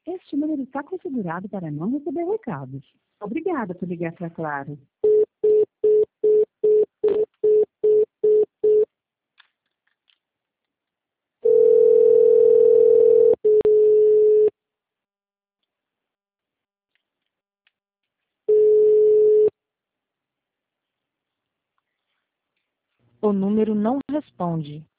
Este número está configurado para não receber recados. Obrigada por ligar para Claro. O número não responde.